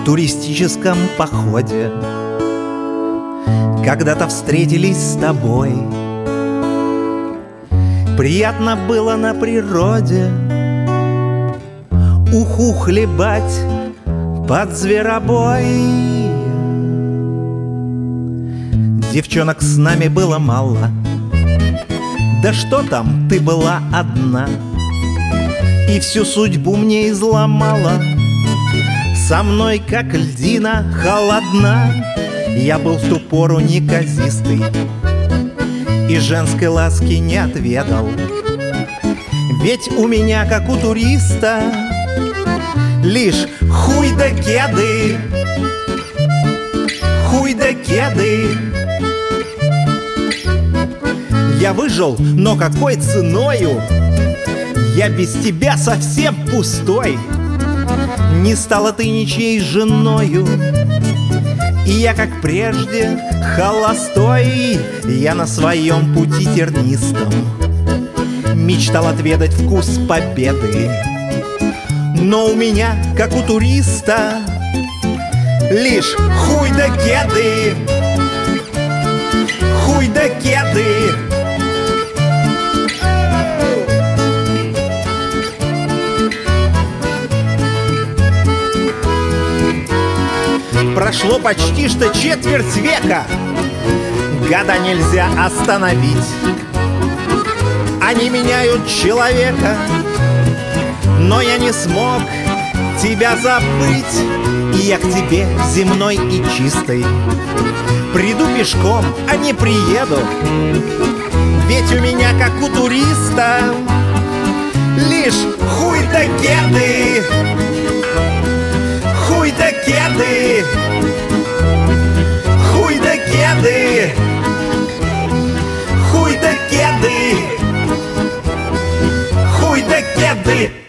туристическом походе когда-то встретились с тобой. Приятно было на природе уху хлебать под зверобой. Девчонок с нами было мало, да что там, ты была одна, и всю судьбу мне изломала. Со мной, как льдина, холодна. Я был в ту пору неказистый и женской ласки не отведал. Ведь у меня, как у туриста, лишь хуй да кеды, хуй да кеды. Я выжил, но какой ценою? Я без тебя совсем пустой. Не стала ты ничьей женою, и я, как прежде, холостой. Я на своем пути тернистом мечтал отведать вкус победы, но у меня, как у туриста, лишь хуй да кеды, хуй да кеды. Прошло почти что четверть века, года нельзя остановить. Они меняют человека, но я не смог тебя забыть. И я к тебе земной и чистой приду пешком, а не приеду. Ведь у меня, как у туриста, лишь хуй да кеды, хуй да кеды, хуй да кеды, хуй да кеды, хуй да кеды.